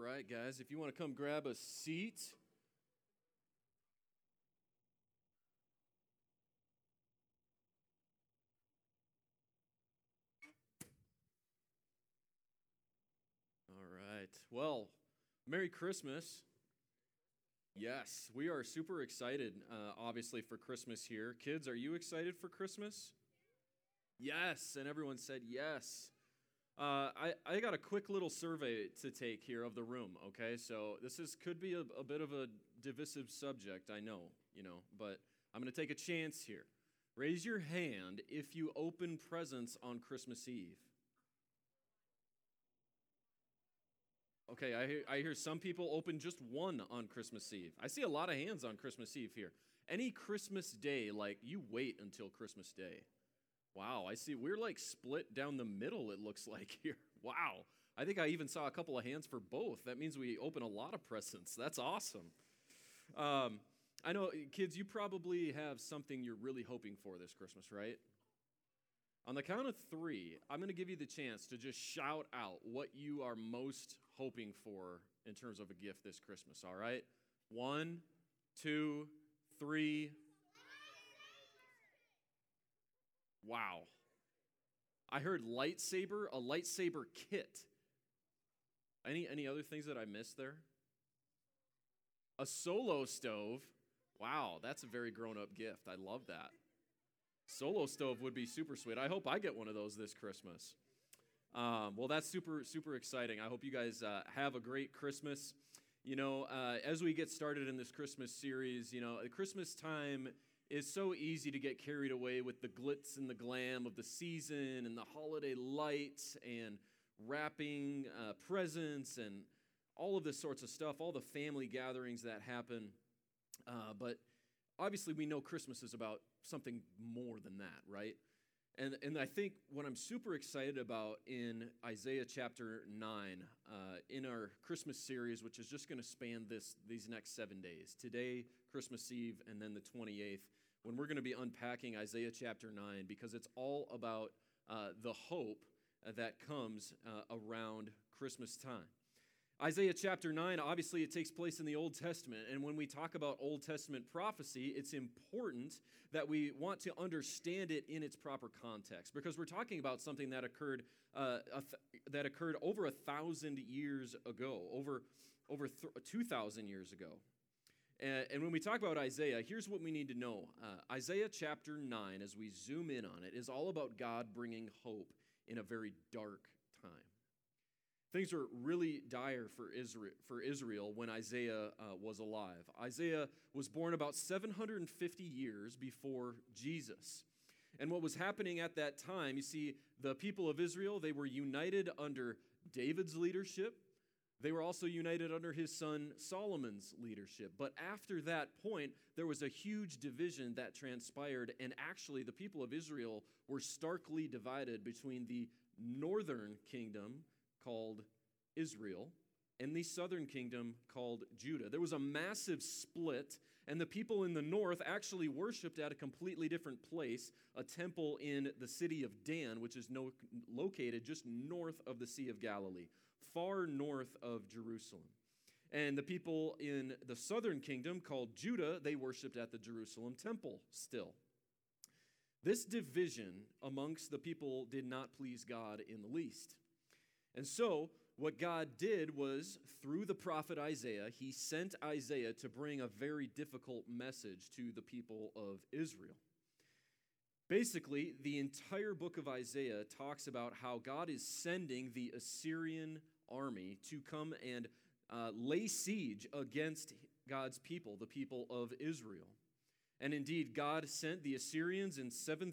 right, guys, if you want to come grab a seat. All right. Well, Merry Christmas. Yes, we are super excited, obviously, for Christmas here. Kids, are you excited for Christmas? Yes, and everyone said yes. I got a quick little survey to take here of the room, okay? So could be a bit of a divisive subject, I know, but I'm going to take a chance here. Raise your hand if you open presents on Christmas Eve. Okay, I hear some people open just one on Christmas Eve. I see a lot of hands on Christmas Eve here. Any Christmas day, like you wait until Christmas Day. Wow, I see we're like split down the middle, it looks like here. Wow. I think I even saw a couple of hands for both. That means we open a lot of presents. That's awesome. I know, kids, you probably have something you're really hoping for this Christmas, right? On the count of three, I'm going to give you the chance to just shout out what you are most hoping for in terms of a gift this Christmas, all right? 1, 2, 3. Wow. I heard lightsaber, a lightsaber kit. Any other things that I missed there? A solo stove. Wow, that's a very grown-up gift. I love that. Solo stove would be super sweet. I hope I get one of those this Christmas. Well, that's super, super exciting. I hope you guys have a great Christmas. As we get started in this Christmas series, at Christmas time is so easy to get carried away with the glitz and the glam of the season and the holiday lights and wrapping presents and all of this sorts of stuff, all the family gatherings that happen. But obviously we know Christmas is about something more than that, right? And I think what I'm super excited about in Isaiah chapter 9, in our Christmas series, which is just going to span these next 7 days, today, Christmas Eve, and then the 28th, when we're going to be unpacking Isaiah chapter 9, because it's all about the hope that comes around Christmas time. Isaiah chapter 9, obviously it takes place in the Old Testament, and when we talk about Old Testament prophecy, it's important that we want to understand it in its proper context, because we're talking about something that occurred over 1,000 years ago, over 2,000 years ago. And when we talk about Isaiah, here's what we need to know. Isaiah chapter 9, as we zoom in on it, is all about God bringing hope in a very dark time. Things were really dire for Israel when Isaiah was alive. Isaiah was born about 750 years before Jesus. And what was happening at that time, you see, the people of Israel, they were united under David's leadership. They were also united under his son Solomon's leadership. But after that point, there was a huge division that transpired, and actually the people of Israel were starkly divided between the northern kingdom called Israel and the southern kingdom called Judah. There was a massive split, and the people in the north actually worshiped at a completely different place, a temple in the city of Dan, which is located just north of the Sea of Galilee, far north of Jerusalem. And the people in the southern kingdom called Judah, they worshiped at the Jerusalem temple still. This division amongst the people did not please God in the least. And so what God did was, through the prophet Isaiah, he sent Isaiah to bring a very difficult message to the people of Israel. Basically, the entire book of Isaiah talks about how God is sending the Assyrian army to come and lay siege against God's people, the people of Israel. And indeed, God sent the Assyrians in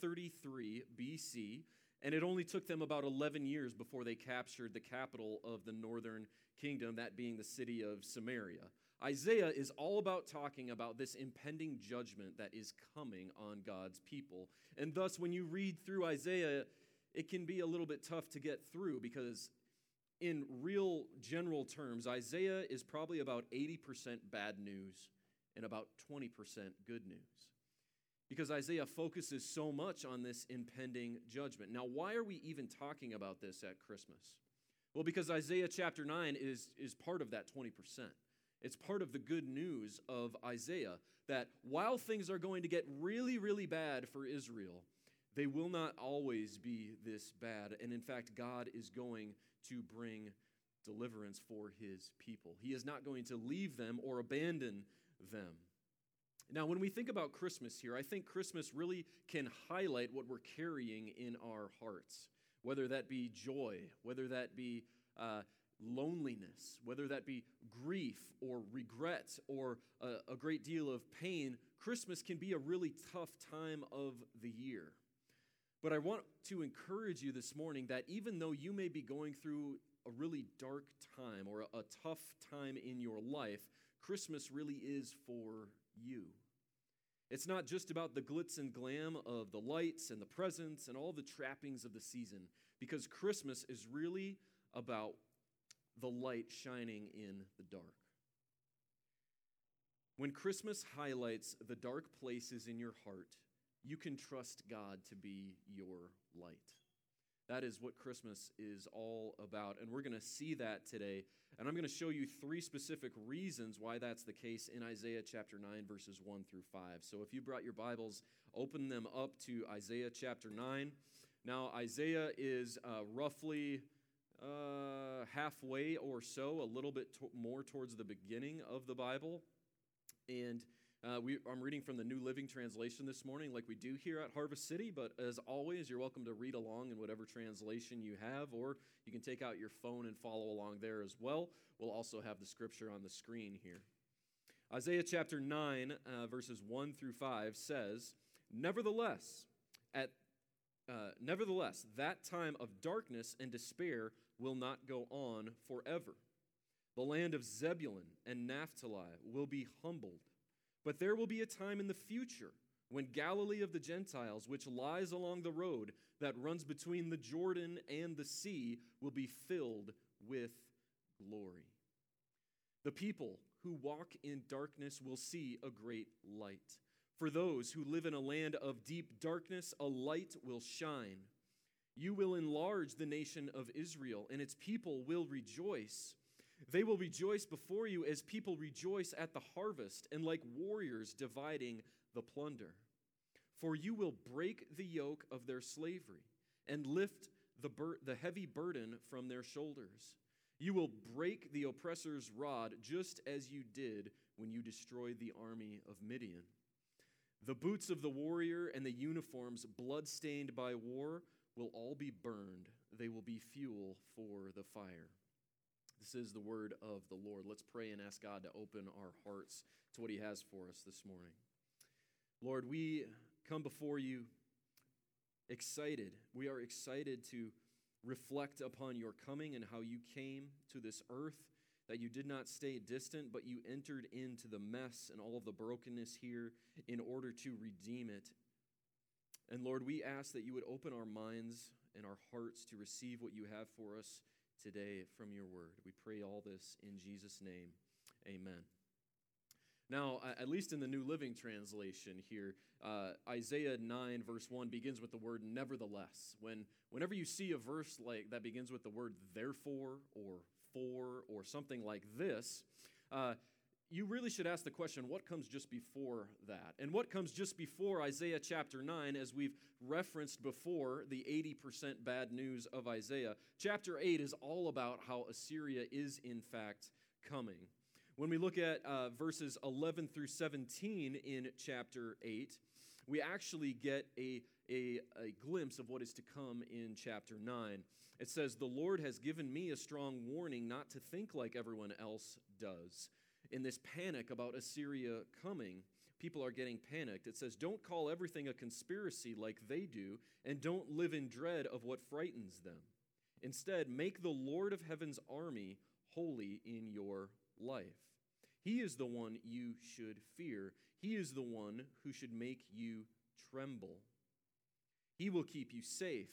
733 BC, and it only took them about 11 years before they captured the capital of the northern kingdom, that being the city of Samaria. Isaiah is all about talking about this impending judgment that is coming on God's people. And thus, when you read through Isaiah, it can be a little bit tough to get through, because in real general terms, Isaiah is probably about 80% bad news and about 20% good news, because Isaiah focuses so much on this impending judgment. Now, why are we even talking about this at Christmas? Well, because Isaiah chapter 9 is part of that 20%. It's part of the good news of Isaiah that while things are going to get really, really bad for Israel, they will not always be this bad. And in fact, God is going to bring deliverance for his people. He is not going to leave them or abandon them. Now, when we think about Christmas here, I think Christmas really can highlight what we're carrying in our hearts, whether that be joy, whether that be loneliness, whether that be grief or regret or a great deal of pain. Christmas can be a really tough time of the year. But I want to encourage you this morning that even though you may be going through a really dark time or a tough time in your life, Christmas really is for you. It's not just about the glitz and glam of the lights and the presents and all the trappings of the season, because Christmas is really about the light shining in the dark. When Christmas highlights the dark places in your heart, you can trust God to be your light. That is what Christmas is all about, and we're going to see that today. And I'm going to show you 3 specific reasons why that's the case in Isaiah chapter 9, verses 1 through 5. So if you brought your Bibles, open them up to Isaiah chapter 9. Now, Isaiah is roughly halfway or so, a little bit more towards the beginning of the Bible. And I'm reading from the New Living Translation this morning, like we do here at Harvest City, but as always, you're welcome to read along in whatever translation you have, or you can take out your phone and follow along there as well. We'll also have the scripture on the screen here. Isaiah chapter 9, verses 1 through 5 says, Nevertheless, that time of darkness and despair will not go on forever. The land of Zebulun and Naphtali will be humbled. But there will be a time in the future when Galilee of the Gentiles, which lies along the road that runs between the Jordan and the sea, will be filled with glory. The people who walk in darkness will see a great light. For those who live in a land of deep darkness, a light will shine. You will enlarge the nation of Israel, and its people will rejoice. They will rejoice before you as people rejoice at the harvest, and like warriors dividing the plunder. For you will break the yoke of their slavery and lift the heavy burden from their shoulders. You will break the oppressor's rod just as you did when you destroyed the army of Midian. The boots of the warrior and the uniforms blood-stained by war will all be burned. They will be fuel for the fire. This is the word of the Lord. Let's pray and ask God to open our hearts to what he has for us this morning. Lord, we come before you excited. We are excited to reflect upon your coming and how you came to this earth, that you did not stay distant, but you entered into the mess and all of the brokenness here in order to redeem it. And Lord, we ask that you would open our minds and our hearts to receive what you have for us today from your word. We pray all this in Jesus' name. Amen. Now, at least in the New Living Translation here, Isaiah 9 verse 1 begins with the word nevertheless. Whenever you see a verse like that begins with the word therefore or for or something like this, you really should ask the question, what comes just before that? And what comes just before Isaiah chapter 9, as we've referenced before, the 80% bad news of Isaiah? Chapter 8 is all about how Assyria is in fact coming. When we look at verses 11 through 17 in chapter 8, we actually get a glimpse of what is to come in chapter 9. It says, "The Lord has given me a strong warning not to think like everyone else does." In this panic about Assyria coming, people are getting panicked. It says, "Don't call everything a conspiracy like they do, and don't live in dread of what frightens them. Instead, make the Lord of heaven's army holy in your life. He is the one you should fear. He is the one who should make you tremble. He will keep you safe.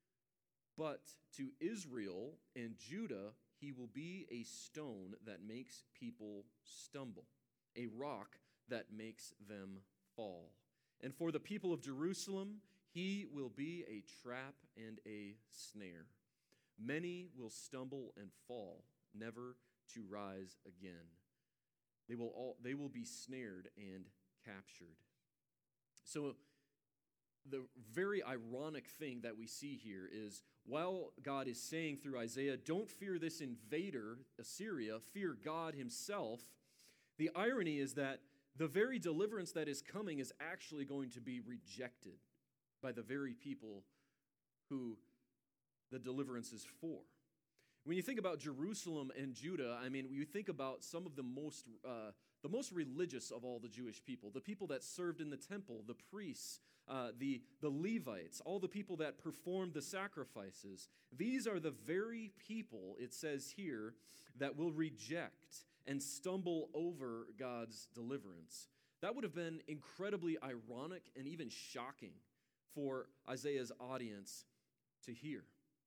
But to Israel and Judah, he will be a stone that makes people stumble, a rock that makes them fall. And for the people of Jerusalem, he will be a trap and a snare. Many will stumble and fall, never to rise again. They will be snared and captured. So the very ironic thing that we see here is while God is saying through Isaiah, don't fear this invader, Assyria, fear God himself, the irony is that the very deliverance that is coming is actually going to be rejected by the very people who the deliverance is for. When you think about Jerusalem and Judah, I mean, you think about some of the most religious of all the Jewish people, the people that served in the temple, the priests, the Levites, all the people that performed the sacrifices. These are the very people, it says here, that will reject and stumble over God's deliverance. That would have been incredibly ironic and even shocking for Isaiah's audience to hear.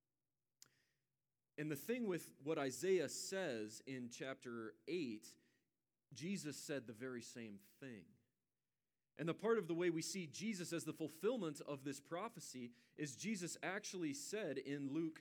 And the thing with what Isaiah says in chapter 8, Jesus said the very same thing. And the part of the way we see Jesus as the fulfillment of this prophecy is Jesus actually said in Luke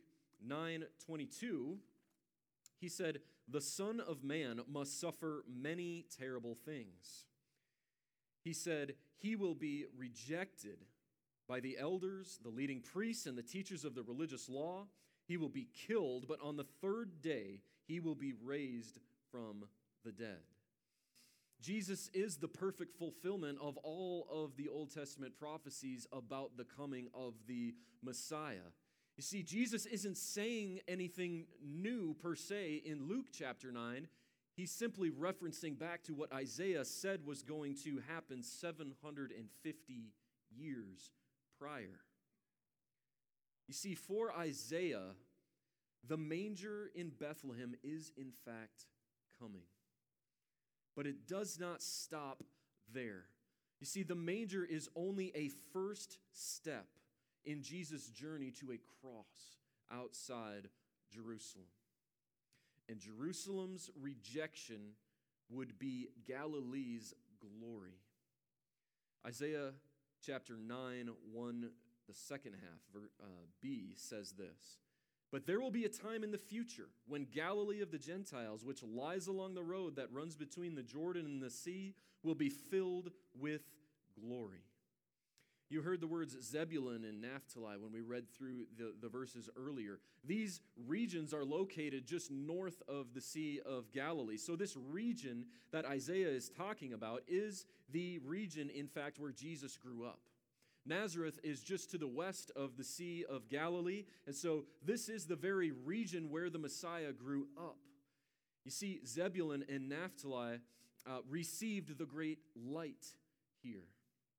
9:22, he said, "The Son of Man must suffer many terrible things." He said, "He will be rejected by the elders, the leading priests, and the teachers of the religious law. He will be killed, but on the third day he will be raised from the dead." Jesus is the perfect fulfillment of all of the Old Testament prophecies about the coming of the Messiah. You see, Jesus isn't saying anything new per se in Luke chapter 9. He's simply referencing back to what Isaiah said was going to happen 750 years prior. You see, for Isaiah, the manger in Bethlehem is in fact coming. But it does not stop there. You see, the manger is only a first step in Jesus' journey to a cross outside Jerusalem. And Jerusalem's rejection would be Galilee's glory. Isaiah chapter 9, 1, the second half, B, says this, "But there will be a time in the future when Galilee of the Gentiles, which lies along the road that runs between the Jordan and the sea, will be filled with glory." You heard the words Zebulun and Naphtali when we read through the verses earlier. These regions are located just north of the Sea of Galilee. So this region that Isaiah is talking about is the region, in fact, where Jesus grew up. Nazareth is just to the west of the Sea of Galilee, and so this is the very region where the Messiah grew up. You see, Zebulun and Naphtali received the great light here.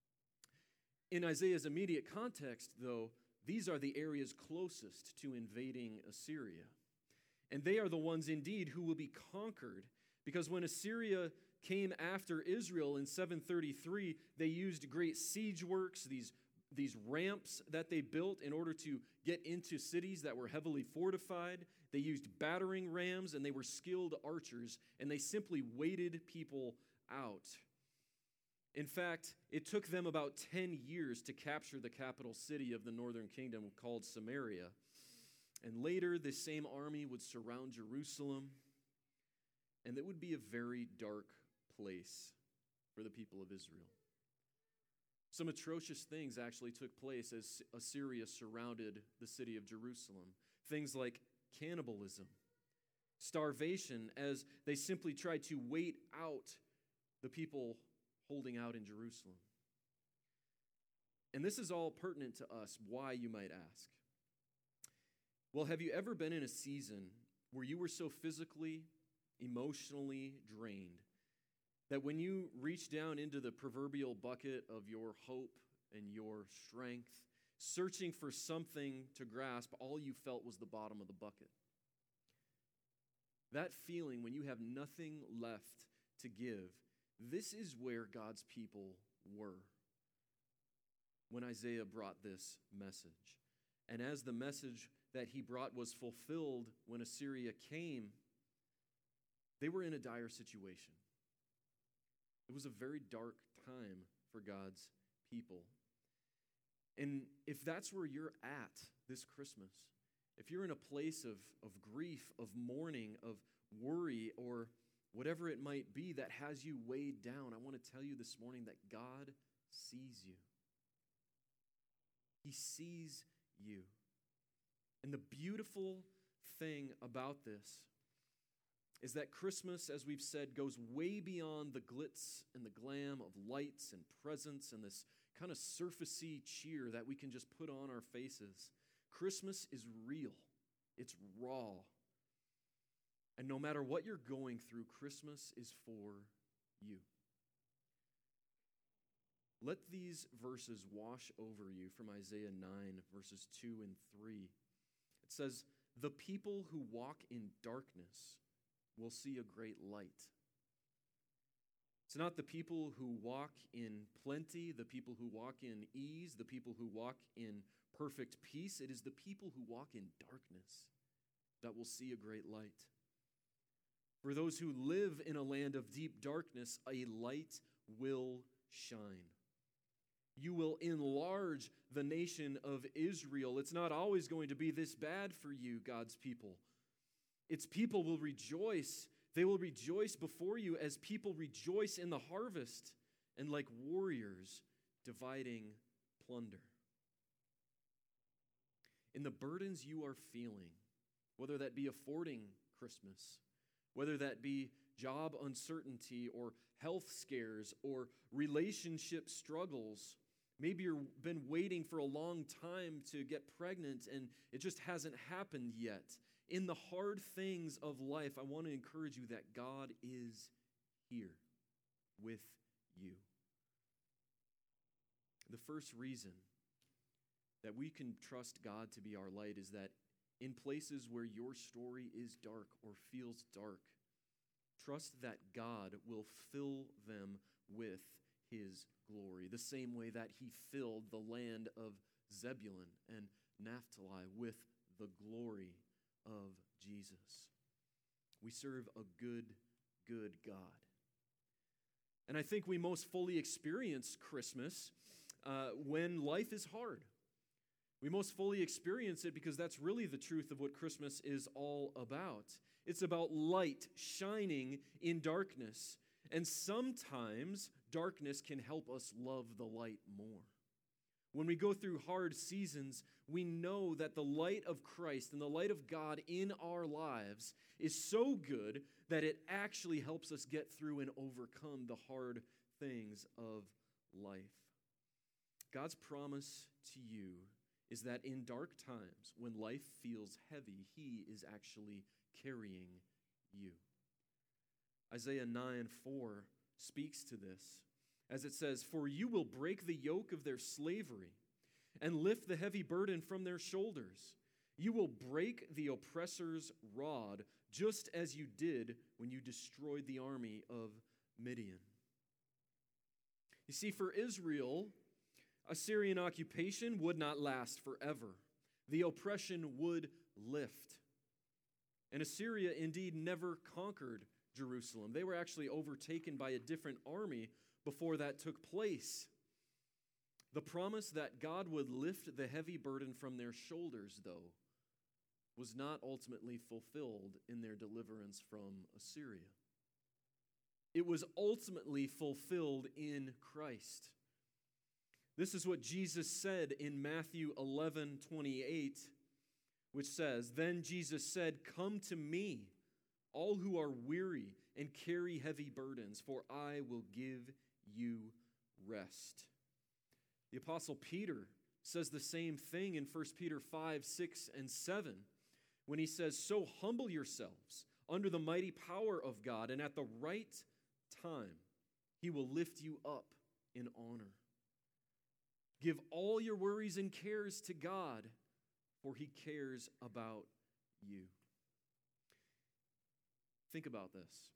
In Isaiah's immediate context, though, these are the areas closest to invading Assyria. And they are the ones indeed who will be conquered, because when Assyria came after Israel in 733, they used great siege works, these ramps that they built in order to get into cities that were heavily fortified. They used battering rams, and they were skilled archers, and they simply waited people out. In fact, it took them about 10 years to capture the capital city of the northern kingdom called Samaria. And later, this same army would surround Jerusalem, and it would be a very dark place for the people of Israel. Some atrocious things actually took place as Assyria surrounded the city of Jerusalem. Things like cannibalism, starvation, as they simply tried to wait out the people holding out in Jerusalem. And this is all pertinent to us. Why, you might ask? Well, have you ever been in a season where you were so physically, emotionally drained that when you reached down into the proverbial bucket of your hope and your strength, searching for something to grasp, all you felt was the bottom of the bucket? That feeling when you have nothing left to give, this is where God's people were when Isaiah brought this message. And as the message that he brought was fulfilled when Assyria came, they were in a dire situation. It was a very dark time for God's people. And if that's where you're at this Christmas, if you're in a place of grief, of mourning, of worry, or whatever it might be that has you weighed down, I want to tell you this morning that God sees you. He sees you. And the beautiful thing about this is that Christmas, as we've said, goes way beyond the glitz and the glam of lights and presents and this kind of surfacey cheer that we can just put on our faces. Christmas is real. It's raw. And no matter what you're going through, Christmas is for you. Let these verses wash over you from Isaiah 9, verses 2 and 3. It says, "The people who walk in darkness will see a great light." It's not the people who walk in plenty, the people who walk in ease, the people who walk in perfect peace. It is the people who walk in darkness that will see a great light. For those who live in a land of deep darkness, a light will shine. You will enlarge the nation of Israel. It's not always going to be this bad for you, God's people. Its people will rejoice. They will rejoice before you as people rejoice in the harvest and like warriors dividing plunder. In the burdens you are feeling, whether that be affording Christmas, whether that be job uncertainty or health scares or relationship struggles, maybe you've been waiting for a long time to get pregnant and it just hasn't happened yet. In the hard things of life, I want to encourage you that God is here with you. The first reason that we can trust God to be our light is that in places where your story is dark or feels dark, trust that God will fill them with his glory, the same way that he filled the land of Zebulun and Naphtali with the glory of Jesus. We serve a good God. And I think we most fully experience Christmas when life is hard. We most fully experience it because that's really the truth of what Christmas is all about. It's about light shining in darkness. And sometimes darkness can help us love the light more. When we go through hard seasons, we know that the light of Christ and the light of God in our lives is so good that it actually helps us get through and overcome the hard things of life. God's promise to you is that in dark times, when life feels heavy, he is actually carrying you. Isaiah 9:4 speaks to this, as it says, "For you will break the yoke of their slavery and lift the heavy burden from their shoulders. You will break the oppressor's rod, just as you did when you destroyed the army of Midian." You see, for Israel, Assyrian occupation would not last forever. The oppression would lift. And Assyria indeed never conquered Jerusalem. They were actually overtaken by a different army before that took place. The promise that God would lift the heavy burden from their shoulders, though, was not ultimately fulfilled in their deliverance from Assyria. It was ultimately fulfilled in Christ. This is what Jesus said in Matthew 11:28, which says, "Then Jesus said, 'Come to me, all who are weary and carry heavy burdens, for I will give you rest.'" The Apostle Peter says the same thing in 1 Peter 5:6 and 7, when he says, "So humble yourselves under the mighty power of God, and at the right time he will lift you up in honor. Give all your worries and cares to God, for he cares about you." Think about this.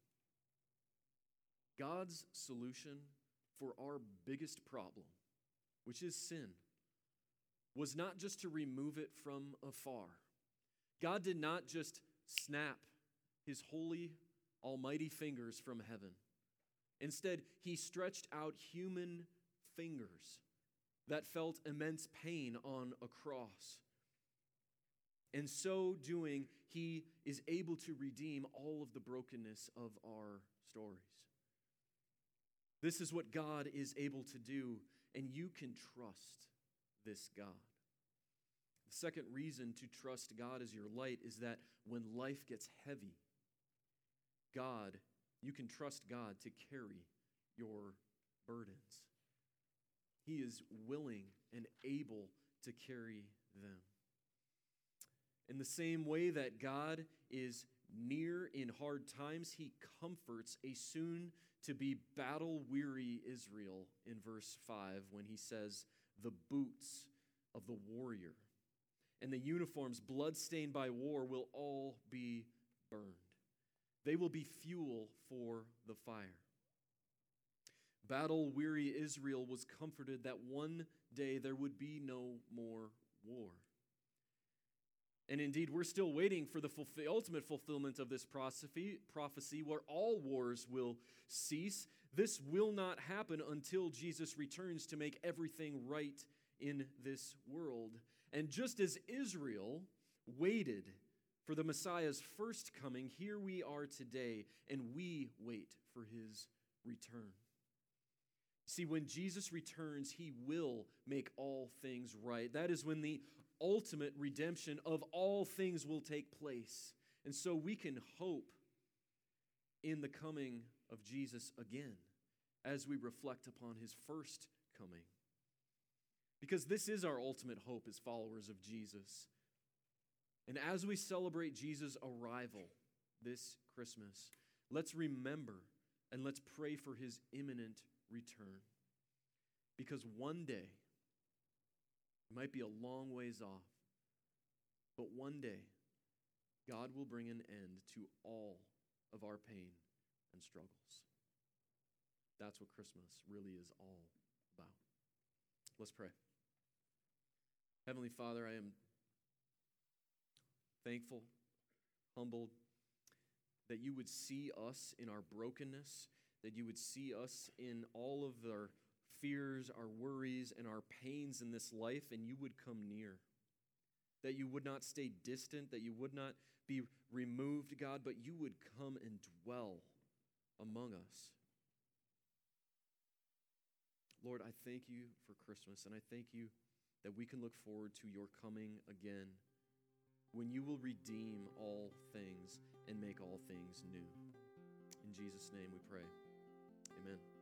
God's solution for our biggest problem, which is sin, was not just to remove it from afar. God did not just snap his holy, almighty fingers from heaven. Instead, he stretched out human fingers that felt immense pain on a cross. And so doing, he is able to redeem all of the brokenness of our stories. This is what God is able to do, and you can trust this God. The second reason to trust God as your light is that when life gets heavy, you can trust God to carry your burdens. He is willing and able to carry them. In the same way that God is near in hard times, he comforts a soon-to-be battle-weary Israel in verse 5 when he says, the boots of the warrior and the uniforms blood-stained by war will all be burned. They will be fuel for the fire. Battle-weary Israel was comforted that one day there would be no more war. And indeed, we're still waiting for the ultimate fulfillment of this prophecy where all wars will cease. This will not happen until Jesus returns to make everything right in this world. And just as Israel waited for the Messiah's first coming, here we are today, and we wait for his return. See, when Jesus returns, he will make all things right. That is when the ultimate redemption of all things will take place. And so we can hope in the coming of Jesus again as we reflect upon his first coming. Because this is our ultimate hope as followers of Jesus. And as we celebrate Jesus' arrival this Christmas, let's remember and let's pray for his imminent return. Because one day, it might be a long ways off, but one day, God will bring an end to all of our pain and struggles. That's what Christmas really is all about. Let's pray. Heavenly Father, I am thankful, humbled, that you would see us in our brokenness, that you would see us in all of our fears, our worries, and our pains in this life, and you would come near. That you would not stay distant, that you would not be removed, God, but you would come and dwell among us. Lord, I thank you for Christmas, and I thank you that we can look forward to your coming again, when you will redeem all things and make all things new. In Jesus' name we pray. Amen.